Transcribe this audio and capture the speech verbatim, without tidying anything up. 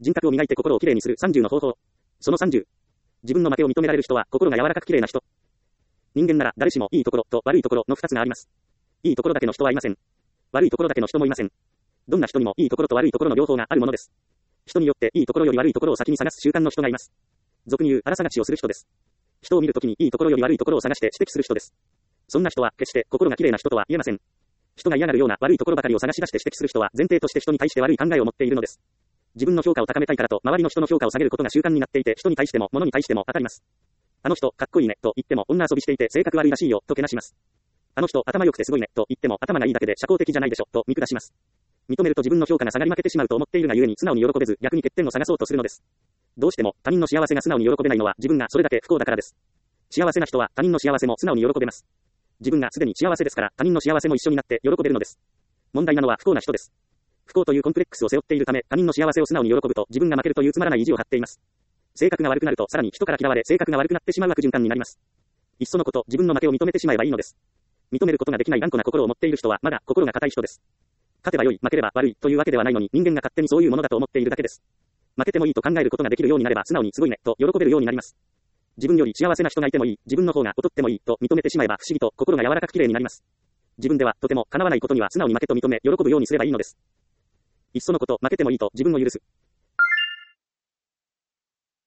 人格を磨いて心をきれいにするさんじゅうの方法。そのさんじゅう。自分の負けを認められる人は心が柔らかくきれいな人。人間なら誰しもいいところと悪いところのふたつがあります。いいところだけの人はいません。悪いところだけの人もいません。どんな人にもいいところと悪いところの両方があるものです。人によっていいところより悪いところを先に探す習慣の人がいます。俗に言う荒探しをする人です。人を見るときにいいところより悪いところを探して指摘する人です。そんな人は決して心がきれいな人とは言えません。人が嫌がるような悪いところばかりを探し出して指摘する人は前提として人に対して悪い考えを持っているのです。自分の評価を高めたいからと周りの人の評価を下げることが習慣になっていて、人に対しても物に対しても当たります。あの人かっこいいねと言っても女遊びしていて性格悪いらしいよとけなします。あの人頭良くてすごいねと言っても頭がいいだけで社交的じゃないでしょと見下します。認めると自分の評価が下がり負けてしまうと思っているがゆえに素直に喜べず逆に欠点を探そうとするのです。どうしても他人の幸せが素直に喜べないのは自分がそれだけ不幸だからです。幸せな人は他人の幸せも素直に喜べます。自分がすでに幸せですから他人の幸せも一緒になって喜べるのです。問題なのは不幸な人です。不幸というコンプレックスを背負っているため他人の幸せを素直に喜ぶと自分が負けるというつまらない意地を張っています。性格が悪くなるとさらに人から嫌われ性格が悪くなってしまう悪循環になります。いっそのこと自分の負けを認めてしまえばいいのです。認めることができない頑固な心を持っている人はまだ心が固い人です。勝てば良い、負ければ悪いというわけではないのに人間が勝手にそういうものだと思っているだけです。負けてもいいと考えることができるようになれば素直にすごいねと喜べるようになります。自分より幸せな人がいてもいい、自分の方が劣ってもいいと認めてしまえば不思議と心が柔らかくきれいになります。自分ではとても叶わないことには素直に負けと認め喜ぶようにすればいいのです。いっそのこと負けてもいいと自分を許す。